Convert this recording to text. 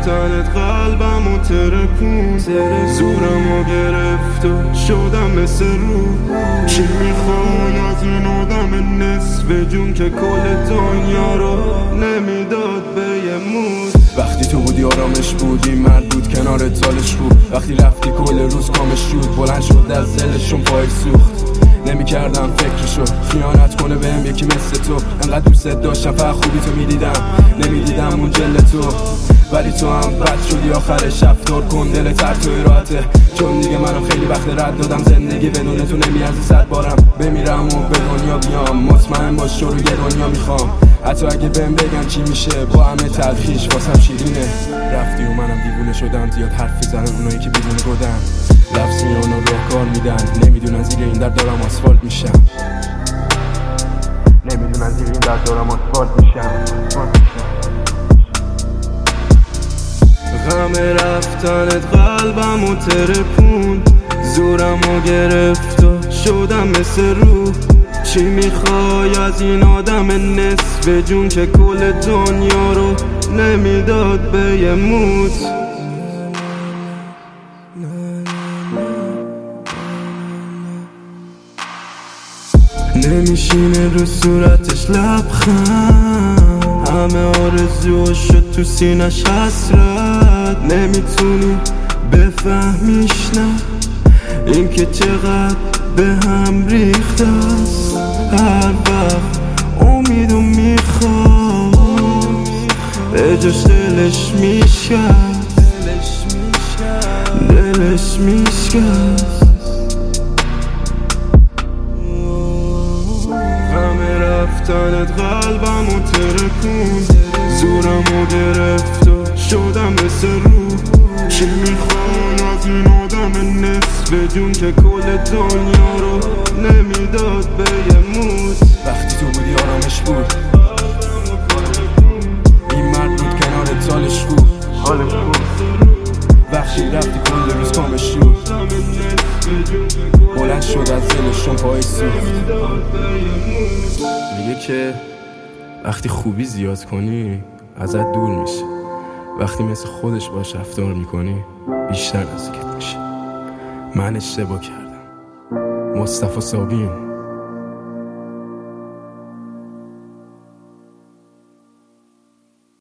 رفتنت قلبمو ترکون، زورمو گرفت و شدم مثل روح. چی میخوای از این آدم نصف جون که کل دنیا رو نمیداد به یه موز؟ وقتی تو بودی آرامش بودی، مرد بود کنار تالش بود. وقتی رفتی کل روز کامش شد، بلند شد از دلشون پای سوخت. نمی‌کردم فکرشو خیانت کنه بهم یکی مثل تو. انقدر دوست داشتم فقط خوبی تو نمیدیدم اون جل تو. ولی تو هم بد شدی آخرش. رفتار کن دل تر توی راحته، چون دیگه منم خیلی وقت رد دادم. زندگی بدون تو نمیارزه 100 بارم بمیرم و به دنیا بیام. مطمئن باش تو رو یه دنیا میخوام، حتی اگه بهم بگن چی میشه با همه تلخیش واسم شیرینه. رفتی و منم دیوونه شدم، زیاد حرفی زدن اونایی که بدون گدن. لفظ میان و راهکار میدن، نمیدونن زیر این درد دارم آسفالت میشم. نمیدونن زیر این درد دارم آسفالت میشم. غم رفتنت قلبمو ترکون، زورمو گرفت و شدم مثل روح. چی میخوای از این آدم نصف جون که کل دنیا رو نمیداد به یه موت؟ نمیشینه رو صورتش لبخند، همه آرزو شد تو سینش حسرت. نمیتونی بفهمیش نه، این که چقدر به هم ریخته است. هر وقت امیدو میخواد به جاش دلش میشکست، دلش میشکست. رفتنت قلبمو ترکون، زورمو گرفت و شدم مثل روح. چی میخوای از این آدم نصف جون که کل دنیا رو نمیداد به یه موز؟ وقتی تو بودی آرامش بود، این مرد بود کنار تالش بود. وقتی رفتی کل روز کامش شد، بلند شد از دلشون پای سوخت. میگه که وقتی خوبی زیاد کنی ازت دور میشه، وقتی مثل خودش باش رفتار میکنی بیشتر نزدیکت میشه. من اشتباه کردم. مصطفی صابین.